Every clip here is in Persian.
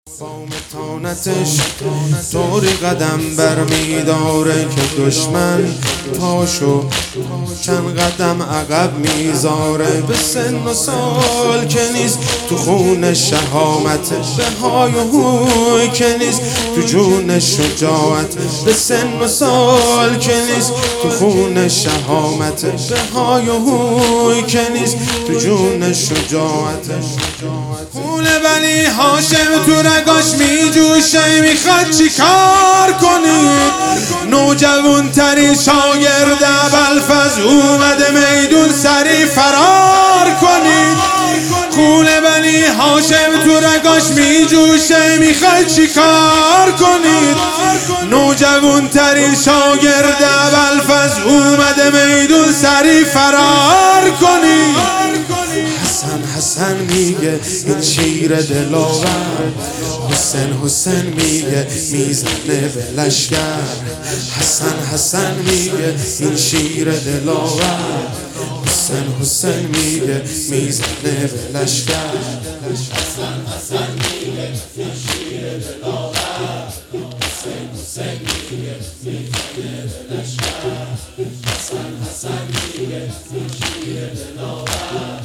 با متانتش طوری قدم برمیداره که دشمن پاشو چند قدم عقب میذاره. به سن و سال که نیست تو خون شهامت، به های و هوی که نیست تو جون شجاعت. به سن و سال که نیست تو خون شهامت، به های و هوی که نیست تو جون شجاعت. خون بنی هاشم تو رگاش میجوشه، میخواد چی کار کنید؟ نوجوان ترین شاگرد ابوالفضل اومده میدون، سری فرار کنید. خون بنی هاشم تو رگاش میجوشه، میخواد چی کار کنید؟ نوجوان ترین شاگرد ابوالفضل اومده میدون، سری فرار کنید. حسن میگه این شیر دلاور، حسین میگه میزنه به لشکر. حسن میگه این شیر دلاور، حسین میگه میزنه به لشکر. حسن میگه این شیر دلاور، حسین میگه میزنه به لشکر. حسن میگه این شیر دلاور،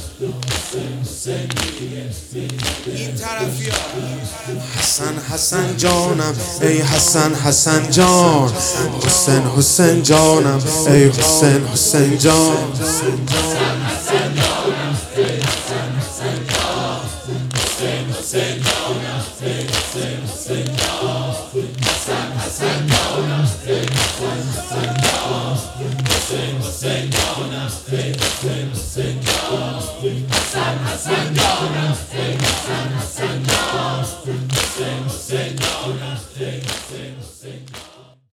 این طرفی ها. حسن جانم ای حسن جان، حسین جانم ای حسین جان. حسن جانم ای حسن جان، حسین جانم ای حسین جان. حسن جانم ای حسن جان، حسین جانم ای حسین جان. حسن جانم ای حسن جان، حسین جانم ای حسین جان.